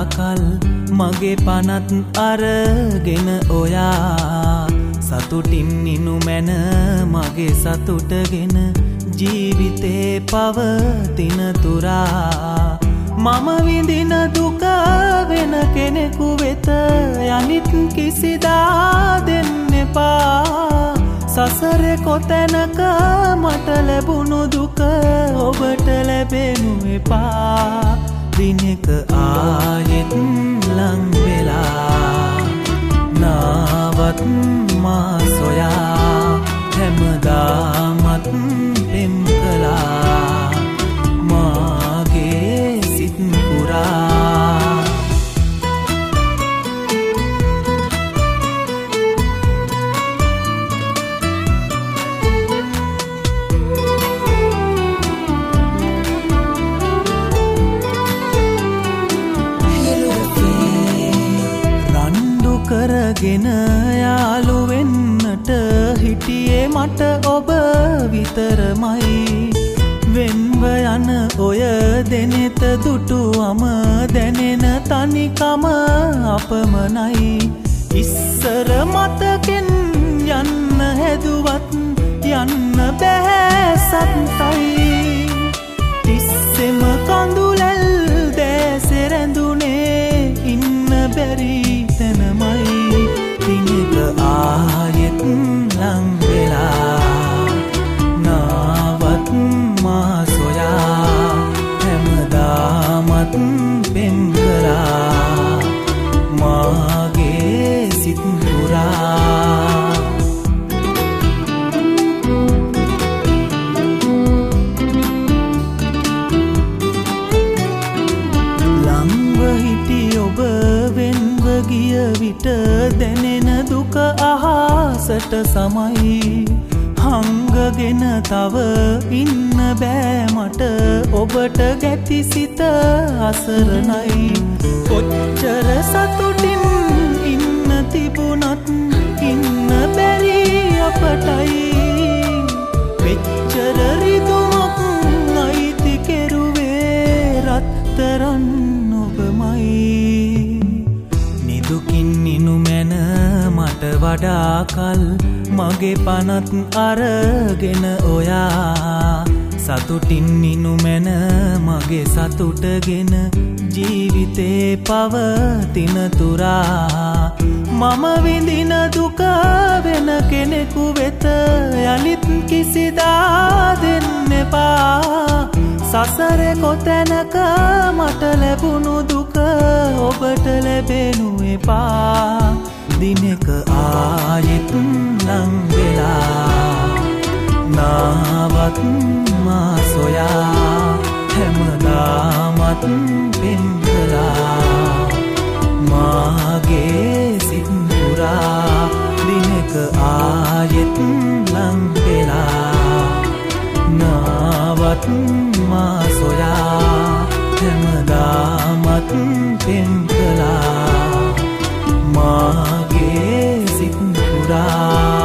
කල් මගේ පනත් අරගෙන ඔයා සතුටින් නිනු මැන මගේ සතුටගෙන ජීවිතේ පවතින තුරා මම විඳින දුක වෙන කෙනෙකු වෙත යලිත් කිසිදා දෙන්න එපා සසරේ කොතැනක මට ලැබුණු දුක ඔබට ලැබෙනු එපා දිනක ආයෙත් ලං වෙලා නාවත් මා සොයා හැමදාමත් පෙම් කළා මාගේ සිත් පුරා කරගෙන යාළු වෙන්නට හිටියේ මට ඔබ විතරමයි වෙන්ව යන ඔය දෙනෙත දුටුවම දැනෙන තනිකම අපමණයි ඉස්සර මතකෙන් යන්න හැදුවත් යන්න බෑ සත්තයි තිස්සෙම කඳුලැල් දැසේ රැඳුනේ ඉන්න බැරි තැනමයි දිනක ආයෙත් ලං වෙලා නාවත් මා සොයා හැමදාමත් පෙම් කළා මාගේ සිත් පුරා ලංව හිටි ඔබ වෙන්ව ගිය විට දැනෙන දුක අහසට සමයි හංගගෙන තව ඉන්න බෑ මට ඔබට ගැති සිත අසරණයි කොච්චර සතුටින් ඉන්න තිබුණත් ඉන්න බැරි අපටයි මෙච්චර රිදුමක් අයිති කෙරුවේ රත්තරන් ඔබමයි නිදුකින් නිනු මැන මට වඩා කල් මගේ පනත් අරගෙන ඔයා සතුටින් නිනු මැන මගේ සතුටගෙන ජීවිතේ පවතින තුරා මම විඳින දුක වෙන කෙනෙකු වෙත යලිත් කිසිදා දෙන්න එපා සසරේ කොතැනක මට ලැබුණු දුක ඔබට ලැබෙනු එපා දිනක ආයෙත් ලං වෙලා නාවත් මා සොයා හැමදාමත් පෙම් කළා මාගේ සිත් පුරා දිනක ආයෙත් ලං වෙලා නාවත් මා සොයා හැමදාමත් පෙම් කළා මාගේ සිත් පුරා